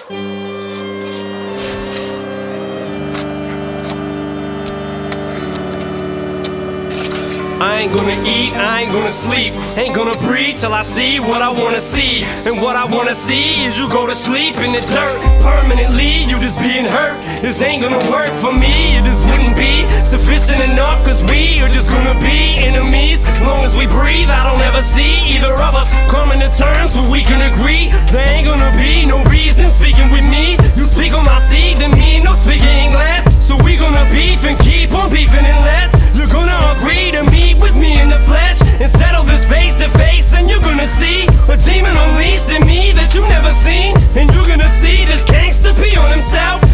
I ain't gonna eat, I ain't gonna sleep, ain't gonna breathe till I see what I wanna see. And what I wanna see is you go to sleep in the dirt permanently, you just being hurt. This ain't gonna work for me, it just wouldn't be sufficient enough, cause we are just gonna be enemies. As long as we breathe, I don't ever see either of us coming to terms where we can agree. There ain't gonna be no reason speaking with me. You speak on my seed, then me no speaking English. So we gonna beef and keep on beefing unless you're gonna agree to meet with me in the flesh and settle this face to face. And you're gonna see a demon unleashed in me that you never seen. And you're gonna see this gangster pee on himself